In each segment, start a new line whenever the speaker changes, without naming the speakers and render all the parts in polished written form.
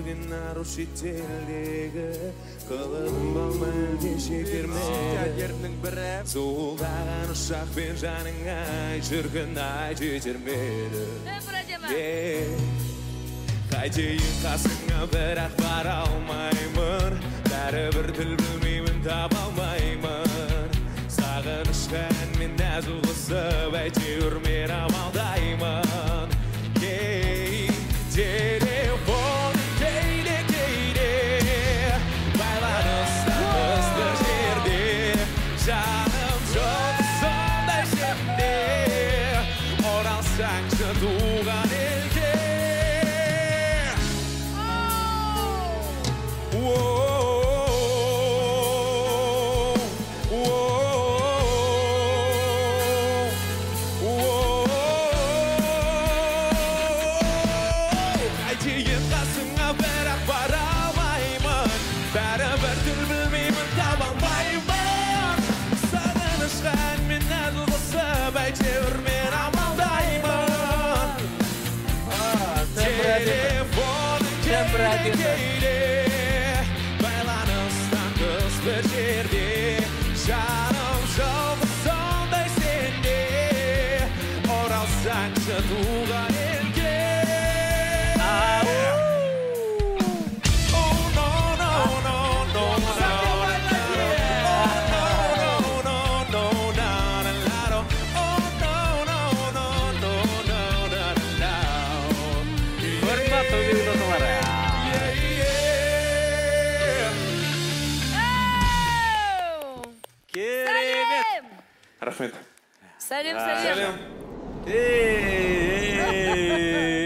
жүрген ару шетелдегі қылығым болмайды шекермені зуылдаған ұшақпен жаның ай жүрген ай жетермеді қайтейін қасыңа бірақ бара алмаймын бәрібір тіл білмеймін таба алмаймын сағынышқа әнмен нәзік қысып әйтеуір мен амалдаймын телефон кейде байланыстамыз бір жерде жаным жоқ сондай жерде оралсаңшы туған елге қайтейін қасыңа бірақ бара алмаймын бәрібір тіл білмеймін таба алмаймын сағынышқа әнмен нәзік қысып әйтеуір мен амалдаймын телефоның кейде байланыстан тыс бір жерде жаным жоқ сондай сенде оралсаңшы туған елге Рахмет.
Сәлем.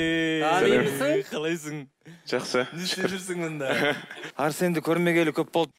Қалайсың?
Жақсы.
Не істеп жүрсің мұнда? Арсенді көрмегелі көп болды.